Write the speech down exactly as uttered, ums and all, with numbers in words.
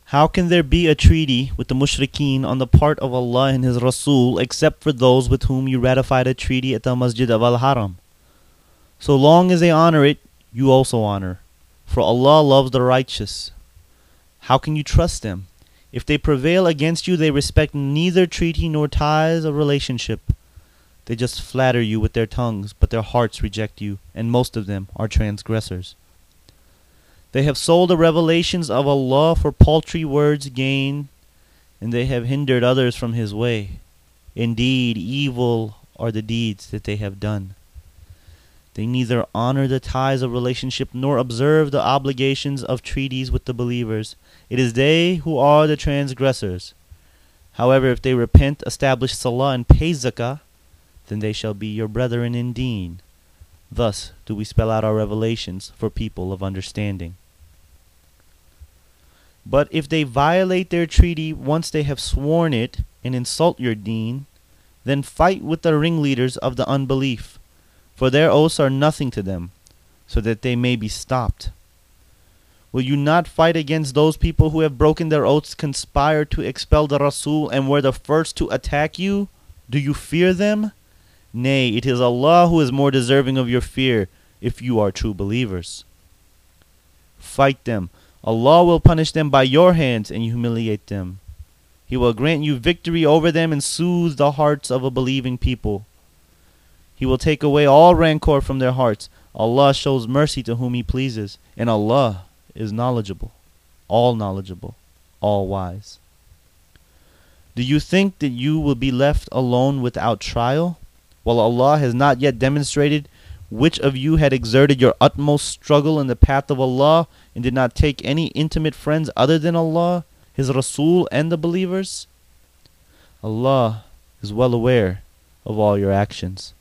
How can there be a treaty with the mushrikeen on the part of Allah and His Rasul except for those with whom you ratified a treaty at the Masjid of Al-Haram? So long as they honor it, you also honor, for Allah loves the righteous. How can you trust them? If they prevail against you, they respect neither treaty nor ties of relationship. They just flatter you with their tongues, but their hearts reject you, and most of them are transgressors. They have sold the revelations of Allah for paltry words gain, and they have hindered others from His way. Indeed, evil are the deeds that they have done. They neither honor the ties of relationship nor observe the obligations of treaties with the believers. It is they who are the transgressors. However, if they repent, establish salah, and pay zakah, then they shall be your brethren in deen. Thus do we spell out our revelations for people of understanding. But if they violate their treaty once they have sworn it and insult your deen, then fight with the ringleaders of the unbelief, for their oaths are nothing to them, so that they may be stopped. Will you not fight against those people who have broken their oaths, conspired to expel the Rasul, and were the first to attack you? Do you fear them? Nay, it is Allah who is more deserving of your fear, if you are true believers. Fight them. Allah will punish them by your hands and humiliate them. He will grant you victory over them and soothe the hearts of a believing people. He will take away all rancor from their hearts. Allah shows mercy to whom He pleases, and Allah is knowledgeable, all knowledgeable, all wise. Do you think that you will be left alone without trial, while Allah has not yet demonstrated which of you had exerted your utmost struggle in the path of Allah and did not take any intimate friends other than Allah, His Rasul, and the believers? Allah is well aware of all your actions.